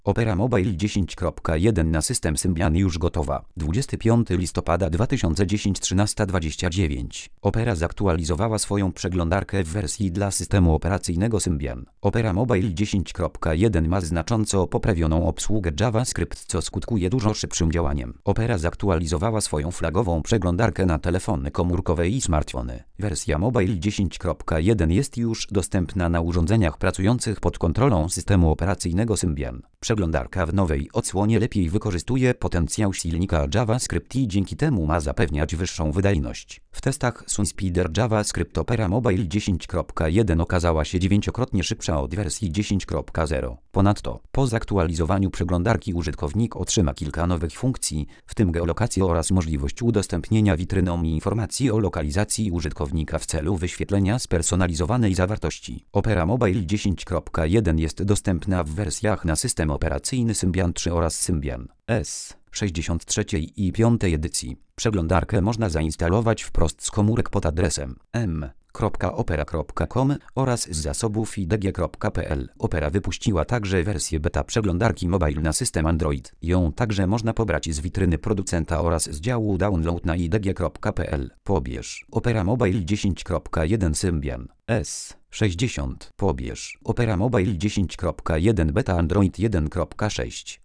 Opera Mobile 10.1 na system Symbian już gotowa. 25 listopada 2010 13:29. Opera zaktualizowała swoją przeglądarkę w wersji dla systemu operacyjnego Symbian. Opera Mobile 10.1 ma znacząco poprawioną obsługę JavaScript, co skutkuje dużo szybszym działaniem. Opera zaktualizowała swoją flagową przeglądarkę na telefony komórkowe i smartfony. Wersja Mobile 10.1 jest już dostępna na urządzeniach pracujących pod kontrolą systemu operacyjnego Symbian. Przeglądarka w nowej odsłonie lepiej wykorzystuje potencjał silnika JavaScript i dzięki temu ma zapewniać wyższą wydajność. W testach SunSpeeder JavaScript Opera Mobile 10.1 okazała się 9-krotnie szybsza od wersji 10.0. Ponadto, po zaktualizowaniu przeglądarki użytkownik otrzyma kilka nowych funkcji, w tym geolokację oraz możliwość udostępnienia witrynom informacji o lokalizacji użytkownika w celu wyświetlenia spersonalizowanej zawartości. Opera Mobile 10.1 jest dostępna w wersjach na system operacyjny Symbian 3 oraz Symbian S 63 i 5 edycji. Przeglądarkę można zainstalować wprost z komórek pod adresem m.opera.com oraz z zasobów idg.pl. Opera wypuściła także wersję beta przeglądarki mobile na system Android. Ją także można pobrać z witryny producenta oraz z działu download na idg.pl. Pobierz Opera Mobile 10.1 Symbian S 60. Pobierz Opera Mobile 10.1 beta Android 1.6.